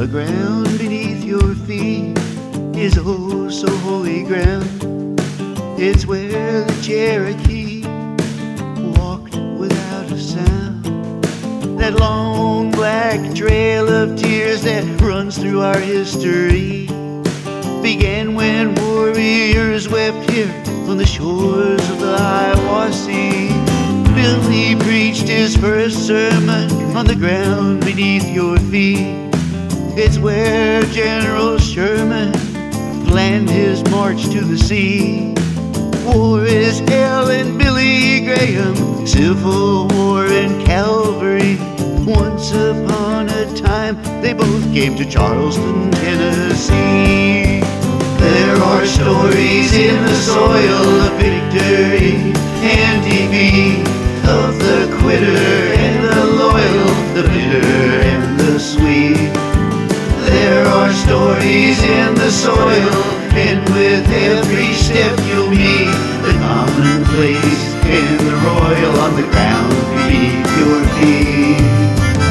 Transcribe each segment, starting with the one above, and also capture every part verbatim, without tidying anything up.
ground beneath your feet is oh so holy ground. It's where the Cherokee walked without a sound. That long black trail of tears that runs through our history began when warriors wept here on the shores of the Hiwassee. Billy preached his first sermon on the ground beneath your feet. It's where General Sherman planned his march to the sea. War is hell and Billy Graham, Civil War and Calvary. Once upon a time they both came to Charleston, Tennessee. There are stories in the soil of victory and defeat, of the quitter and the loyal, the bitter and the sweet. There are stories in the soil, and with every step you'll meet the commonplace and the royal on the ground beneath your feet.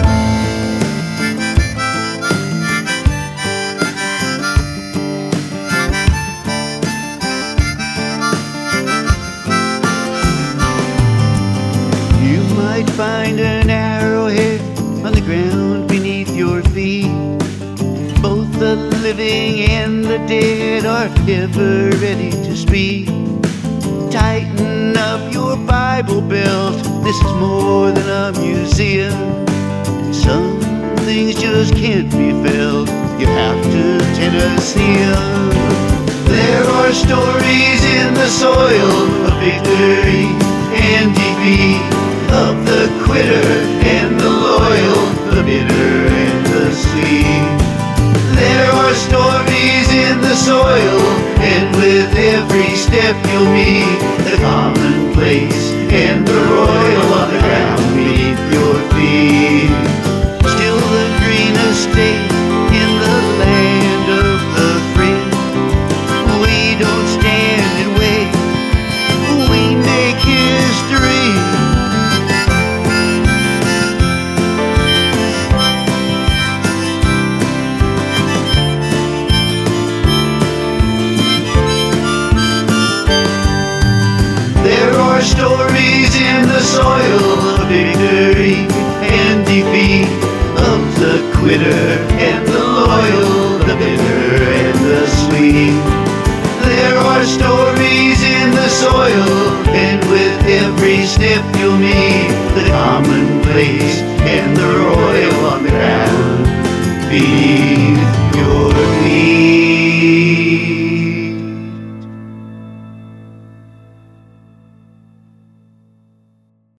You might find an arrowhead on the ground beneath your feet. Both the living and the dead are ever ready to speak. Tighten up your Bible belt, this is more than a museum. Some things just can't be felt, you have to Tennessee 'em. There are stories in the soil of victory and defeat, of the quitter and the loyal, the bitter and the sweet. There are stories in the soil, and with every step you'll meet the commonplace and the royal on the ground beneath your feet. Still the greenest state in the land of the free. We don't stand and wait, we make history. Stories in the soil of victory and defeat, of the quitter and the loyal, the bitter and the sweet. There are stories in the soil, and with every step you'll meet the commonplace and the royal on the ground beneath